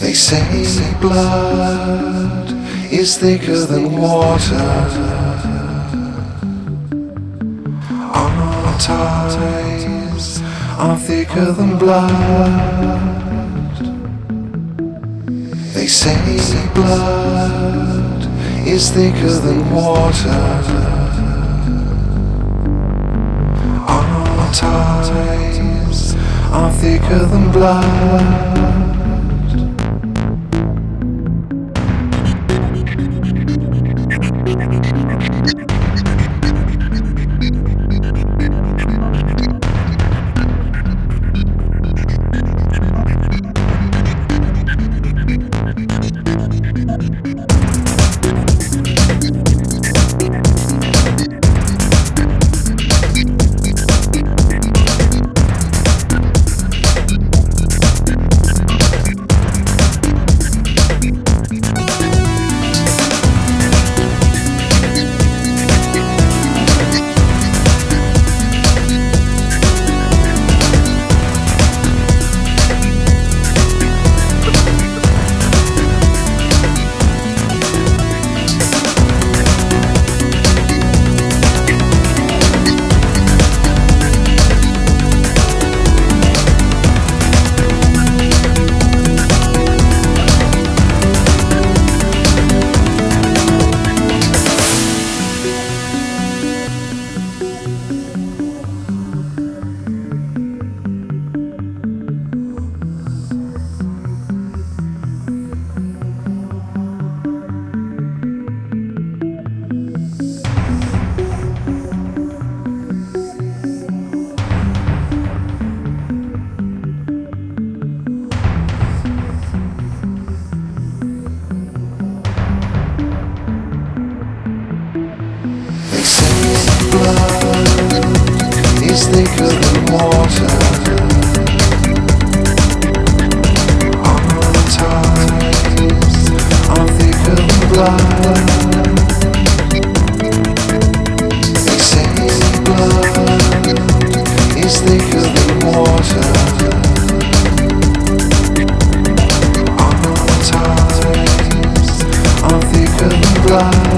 They say blood is thicker than water. Our ties are thicker than blood. They say blood is thicker than water. Our ties are thicker than blood. Is thicker than water. Our ties are thicker than blood. They say blood is thicker than water. Our ties are thicker than blood.